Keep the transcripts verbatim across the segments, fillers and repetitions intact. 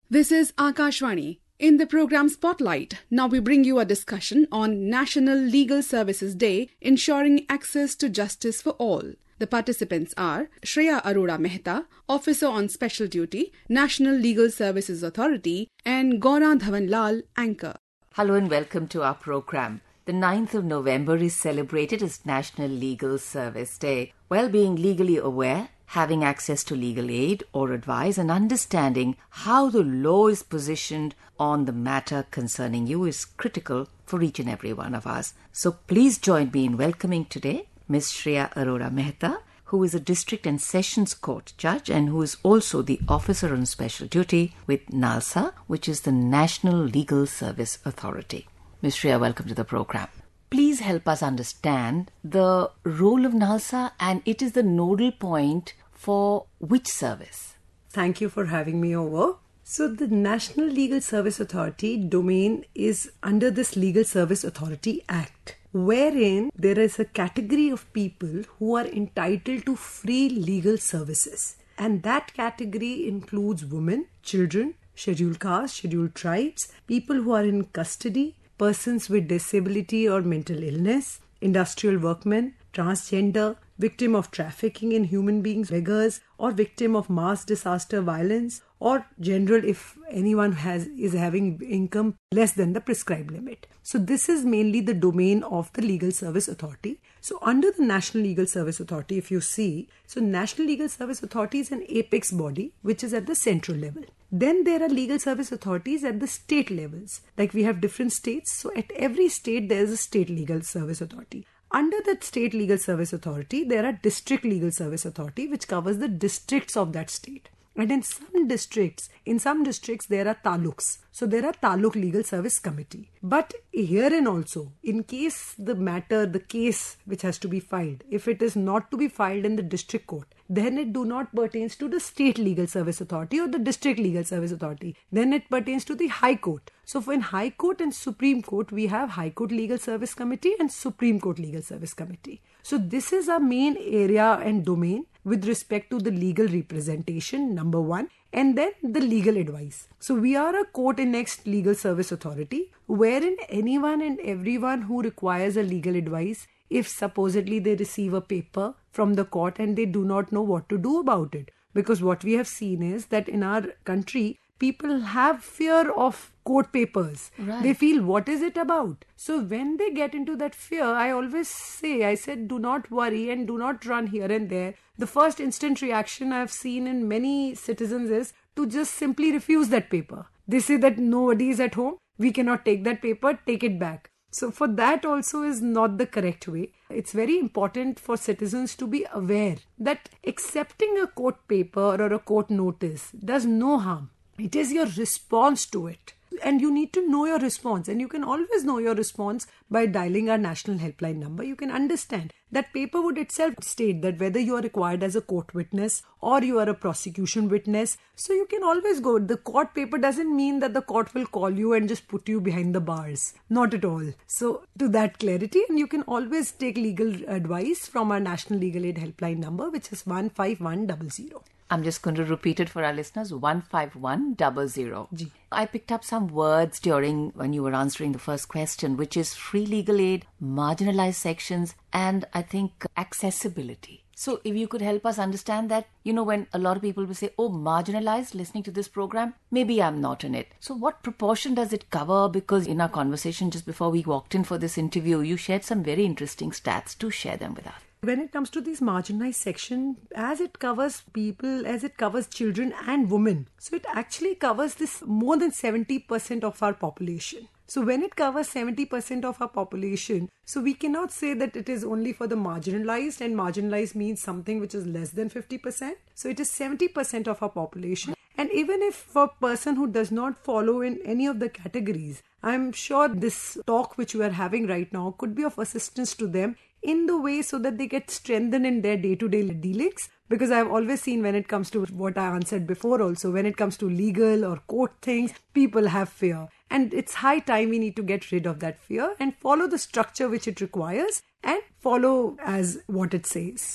This is Akashvani. In the program Spotlight, now we bring you a discussion on National Legal Services Day, ensuring access to justice for all. The participants are Shreya Arora Mehta, Officer on Special Duty, National Legal Services Authority, and Gaura Dhawan Lal, Anchor. Hello and welcome to our program. The ninth of November is celebrated as National Legal Service Day. Well, being legally aware, having access to legal aid or advice, and understanding how the law is positioned on the matter concerning you is critical for each and every one of us. So please join me in welcoming today Miz Shreya Arora Mehta, who is a District and Sessions Court judge and who is also the Officer on Special Duty with NALSA, which is the National Legal Service Authority. Miz Shreya, welcome to the program. Please help us understand the role of NALSA, and it is the nodal point for which service? Thank you for having me over. So the National Legal Service Authority domain is under this Legal Service Authority Act, wherein there is a category of people who are entitled to free legal services. And that category includes women, children, scheduled castes, scheduled tribes, people who are in custody, persons with disability or mental illness, industrial workmen, transgender, victim of trafficking in human beings, beggars, or victim of mass disaster violence, or general if anyone has is having income less than the prescribed limit. So this is mainly the domain of the Legal Service Authority. So under the National Legal Service Authority, if you see, so National Legal Service Authority is an apex body which is at the central level. Then there are legal service authorities at the state levels. Like we have different states. So at every state there is a state legal service authority. Under that state legal service authority, there are district legal service authority which covers the districts of that state. And in some districts, in some districts there are taluks. So there are taluk legal service committee. But herein also, in case the matter, the case which has to be filed, if it is not to be filed in the district court, then it do not pertains to the state legal service authority or the district legal service authority. Then it pertains to the High Court. So for in High Court and Supreme Court, we have High Court Legal Service Committee and Supreme Court Legal Service Committee. So this is our main area and domain with respect to the legal representation, number one, and then the legal advice. So we are a court annexed legal service authority wherein anyone and everyone who requires a legal advice, if supposedly they receive a paper from the court and they do not know what to do about it. Because what we have seen is that in our country, people have fear of court papers. Right. They feel, what is it about? So when they get into that fear, I always say, I said, do not worry and do not run here and there. The first instant reaction I've seen in many citizens is to just simply refuse that paper. They say that nobody is at home. We cannot take that paper, take it back. So for that also is not the correct way. It's very important for citizens to be aware that accepting a court paper or a court notice does no harm. It is your response to it. And you need to know your response. And you can always know your response by dialing our national helpline number. You can understand that paper would itself state that whether you are required as a court witness or you are a prosecution witness. So you can always go. The court paper doesn't mean that the court will call you and just put you behind the bars. Not at all. So to that clarity, and you can always take legal advice from our National Legal Aid helpline number, which is one five one zero zero. I'm just going to repeat it for our listeners, one five one zero zero. Ji. I picked up some words during when you were answering the first question, which is free legal aid, marginalized sections, and I think accessibility. So if you could help us understand that, you know, when a lot of people will say, oh, marginalized, listening to this program, maybe I'm not in it. So what proportion does it cover? Because in our conversation just before we walked in for this interview, you shared some very interesting stats. Do share them with us. When it comes to this marginalized section, as it covers people, as it covers children and women, so it actually covers this more than seventy percent of our population. So when it covers seventy percent of our population, so we cannot say that it is only for the marginalized, and marginalized means something which is less than fifty percent. So it is seventy percent of our population. And even if for a person who does not follow in any of the categories, I'm sure this talk which we are having right now could be of assistance to them in the way so that they get strengthened in their day-to-day dealings. Because I've always seen when it comes to what I answered before also, when it comes to legal or court things, people have fear. And it's high time we need to get rid of that fear and follow the structure which it requires and follow as what it says.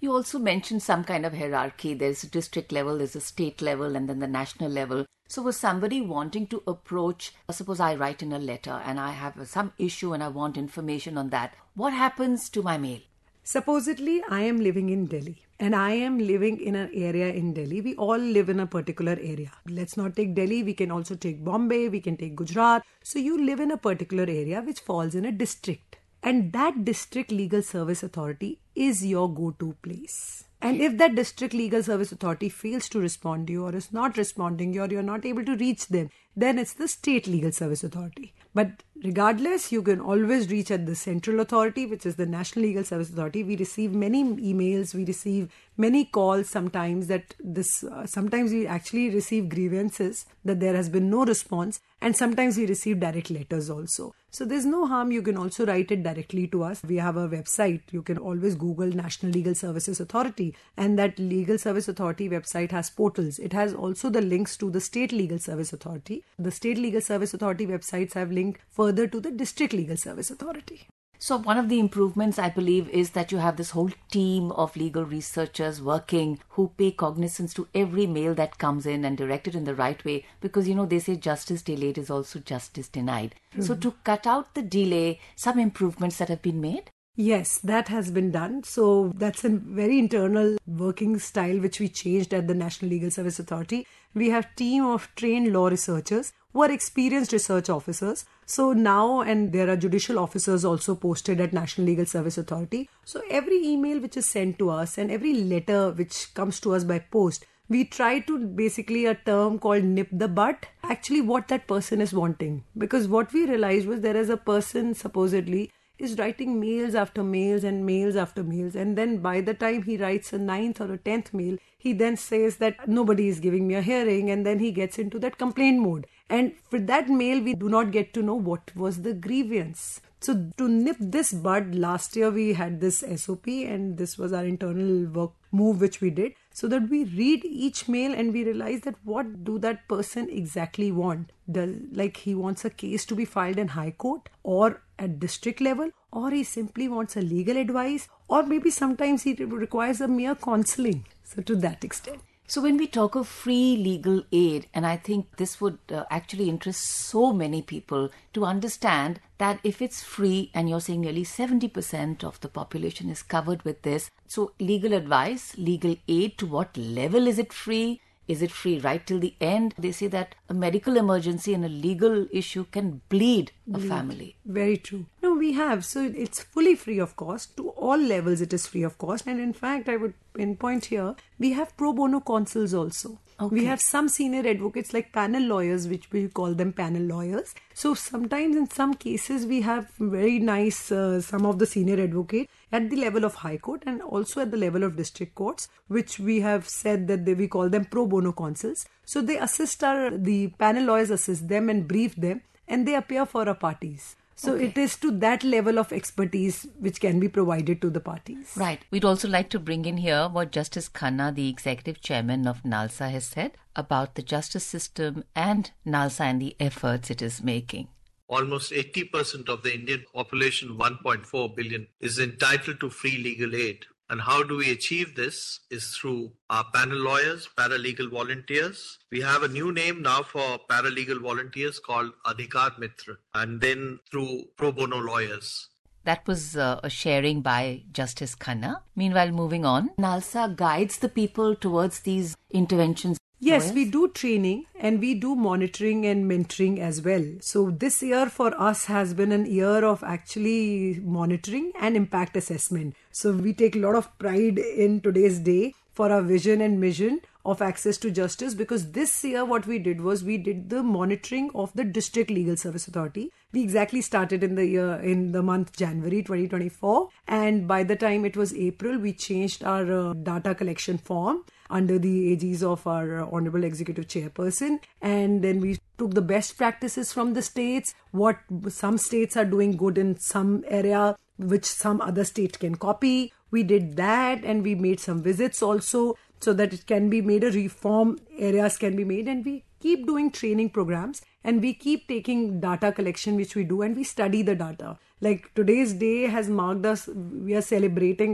You also mentioned some kind of hierarchy. There's a district level, there's a state level, and then the national level. So was somebody wanting to approach, suppose I write in a letter and I have some issue and I want information on that. What happens to my mail? Supposedly, I am living in Delhi and I am living in an area in Delhi. We all live in a particular area. Let's not take Delhi. We can also take Bombay. We can take Gujarat. So you live in a particular area which falls in a district. And that district legal service authority is your go-to place. And if that district legal service authority fails to respond to you or is not responding or you're not able to reach them, then it's the state legal service authority. But regardless, you can always reach at the central authority, which is the National Legal Service Authority. We receive many emails, we receive many calls sometimes that this, uh, sometimes we actually receive grievances that there has been no response, and sometimes we receive direct letters also. So there's no harm. You can also write it directly to us. We have a website. You can always Google National Legal Services Authority, and that Legal Service Authority website has portals. It has also the links to the State Legal Service Authority. The State Legal Service Authority websites have linked further to the District Legal Service Authority. So one of the improvements, I believe, is that you have this whole team of legal researchers working who pay cognizance to every mail that comes in and direct it in the right way, because, you know, they say justice delayed is also justice denied. Mm-hmm. So to cut out the delay, some improvements that have been made? Yes, that has been done. So that's a very internal working style which we changed at the National Legal Service Authority. We have team of trained law researchers who are experienced research officers. So now, and there are judicial officers also posted at National Legal Service Authority. So every email which is sent to us and every letter which comes to us by post, we try to basically a term called nip the bud, actually what that person is wanting. Because what we realized was there is a person supposedly is writing mails after mails and mails after mails, and then by the time he writes a ninth or a tenth mail, he then says that nobody is giving me a hearing, and then he gets into that complaint mode. And for that mail, we do not get to know what was the grievance. So to nip this bud, last year we had this S O P, and this was our internal work move which we did, so that we read each mail and we realize that what do that person exactly want. Does, like he wants a case to be filed in High Court or at district level, or he simply wants a legal advice, or maybe sometimes he requires a mere counseling. So to that extent. So when we talk of free legal aid, and I think this would uh, actually interest so many people to understand that if it's free, and you're saying nearly seventy percent of the population is covered with this, so legal advice, legal aid, to what level is it free? Is it free right till the end? They say that a medical emergency and a legal issue can bleed a bleed. family. Very true. No, we have. So it's fully free of cost. To all levels it is free of cost. And in fact, I would pinpoint here, we have pro bono consuls also. Okay. We have some senior advocates like panel lawyers, which we call them panel lawyers. So sometimes in some cases we have very nice, uh, some of the senior advocates at the level of High Court and also at the level of district courts, which we have said that they, we call them pro bono consuls. So they assist our, the panel lawyers assist them and brief them, and they appear for our parties. So okay. It is to that level of expertise which can be provided to the parties. Right. We'd also like to bring in here what Justice Khanna, the executive chairman of NALSA, has said about the justice system and NALSA and the efforts it is making. Almost eighty percent of the Indian population, one point four billion, is entitled to free legal aid. And how do we achieve this is through our panel lawyers, paralegal volunteers. We have a new name now for paralegal volunteers called Adhikar Mitra, and then through pro bono lawyers. That was uh, a sharing by Justice Khanna. Meanwhile, moving on, NALSA guides the people towards these interventions. Yes, lawyers? We do training and we do monitoring and mentoring as well. So this year for us has been an year of actually monitoring and impact assessment. So we take a lot of pride in today's day for our vision and mission of access to justice, because this year what we did was we did the monitoring of the District Legal Service Authority. We exactly started in the year, in the month January twenty twenty-four, and by the time it was April, we changed our uh, data collection form under the aegis of our uh, Honorable Executive Chairperson, and then we took the best practices from the states, what some states are doing good in some area which some other state can copy. We did that, and we made some visits also so that it can be made, a reform areas can be made, and we keep doing training programs and we keep taking data collection which we do, and we study the data. Like today's day has marked us, we are celebrating it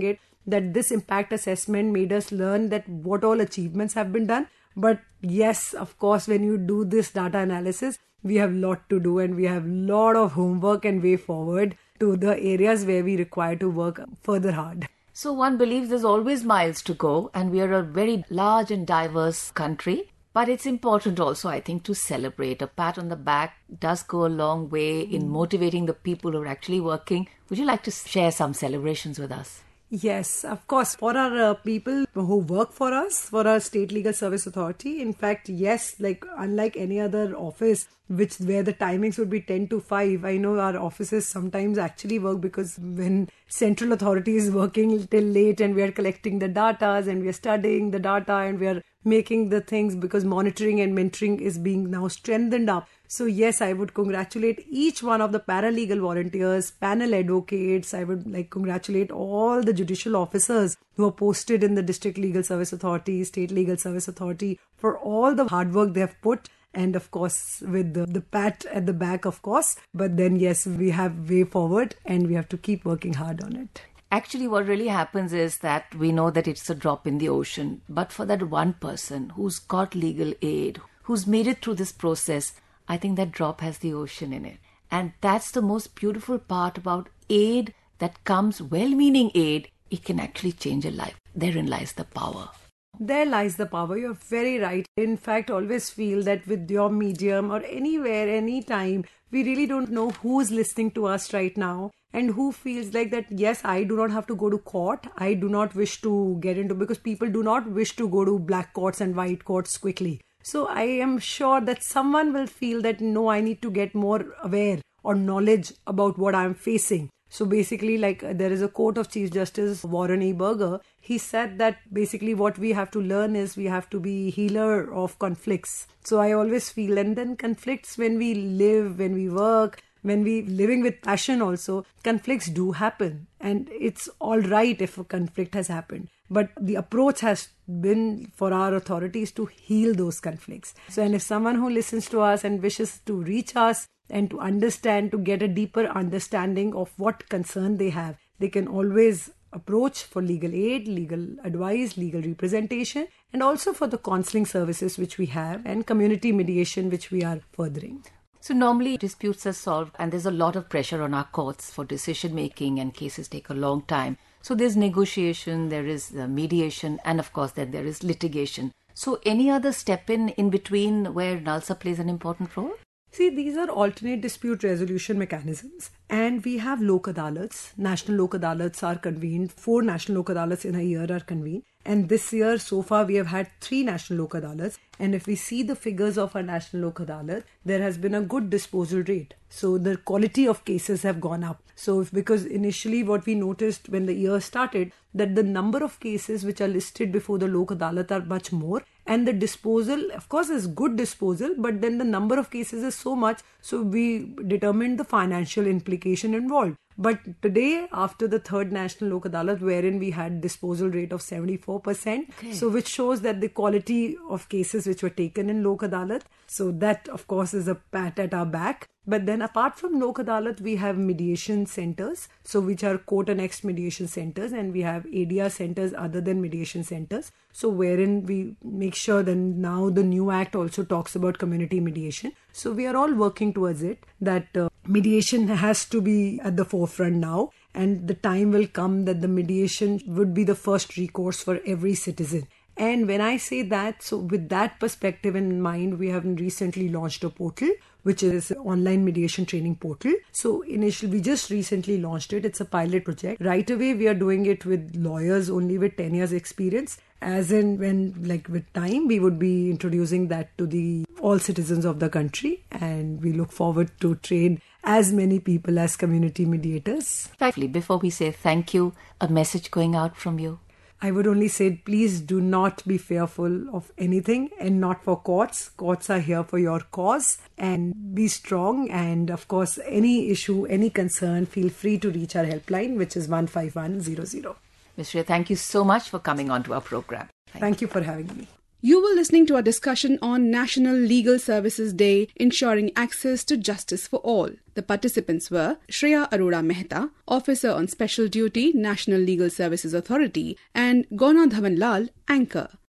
that this impact assessment made us learn that what all achievements have been done. But yes, of course, when you do this data analysis, we have a lot to do and we have a lot of homework and way forward to the areas where we require to work further hard. So one believes there's always miles to go, and we are a very large and diverse country. But it's important also, I think, to celebrate. A pat on the back does go a long way in motivating the people who are actually working. Would you like to share some celebrations with us? Yes, of course. For our uh, people who work for us, for our State Legal Service Authority, in fact, yes, like unlike any other office, which where the timings would be ten to five, I know our offices sometimes actually work because when central authority is working till late and we are collecting the data and we are studying the data and we are making the things because monitoring and mentoring is being now strengthened up. So yes, I would congratulate each one of the paralegal volunteers, panel advocates. I would like congratulate all the judicial officers who are posted in the District Legal Service Authority, State Legal Service Authority for all the hard work they have put. And of course, with the, the pat at the back, of course. But then yes, we have way forward and we have to keep working hard on it. Actually, what really happens is that we know that it's a drop in the ocean. But for that one person who's got legal aid, who's made it through this process, I think that drop has the ocean in it. And that's the most beautiful part about aid that comes, well-meaning aid. It can actually change a life. Therein lies the power. There lies the power. You're very right. In fact, always feel that with your medium or anywhere, anytime, we really don't know who's listening to us right now and who feels like that, yes, I do not have to go to court. I do not wish to get into, because people do not wish to go to black courts and white courts quickly. So I am sure that someone will feel that, no, I need to get more aware or knowledge about what I'm facing. So basically, like there is a quote of Chief Justice Warren E. Burger. He said that basically what we have to learn is we have to be healer of conflicts. So I always feel, and then conflicts when we live, when we work, when we living with passion also, conflicts do happen. And it's all right if a conflict has happened. But the approach has been for our authorities to heal those conflicts. So, and if someone who listens to us and wishes to reach us and to understand, to get a deeper understanding of what concern they have, they can always approach for legal aid, legal advice, legal representation, and also for the counseling services which we have and community mediation which we are furthering. So normally disputes are solved and there's a lot of pressure on our courts for decision making and cases take a long time. So there's negotiation, there is mediation, and of course then there is litigation. So any other step in in between where NALSA plays an important role? See, these are alternate dispute resolution mechanisms, and we have Lok Adalats. National Lok Adalats are convened. Four National Lok Adalats in a year are convened. And this year, so far, we have had three National Lok Adalats. And if we see the figures of our National Lok Adalat, there has been a good disposal rate. So the quality of cases have gone up. So if, because initially what we noticed when the year started, that the number of cases which are listed before the Lok Adalat are much more. And the disposal, of course, is good disposal, but then the number of cases is so much. So we determined the financial implication involved. But today, after the third National Lok Adalat, wherein we had disposal rate of seventy-four percent, okay. So which shows that the quality of cases which were taken in Lok Adalat, so that of course is a pat at our back. But then apart from Lok Adalat, we have mediation centers, so which are court annexed mediation centers, and we have A D R centers other than mediation centers. So wherein we make sure that now the new act also talks about community mediation. So we are all working towards it, that uh, mediation has to be at the forefront now. And the time will come that the mediation would be the first recourse for every citizen. And when I say that, so with that perspective in mind, we have recently launched a portal, which is an online mediation training portal. So initially, we just recently launched it. It's a pilot project. Right away, we are doing it with lawyers only with ten years experience. As in when, like with time, we would be introducing that to the all citizens of the country. And we look forward to train as many people as community mediators. Exactly. Before we say thank you, a message going out from you. I would only say, please do not be fearful of anything, and not for courts. Courts are here for your cause, and be strong. And of course, any issue, any concern, feel free to reach our helpline, which is one five one zero zero. Miz Shreya, thank you so much for coming on to our program. Thank, thank you for having me. You were listening to a discussion on National Legal Services Day, ensuring access to justice for all. The participants were Shreya Arora Mehta, Officer on Special Duty, National Legal Services Authority, and Gona Dhawan Lal, Anchor.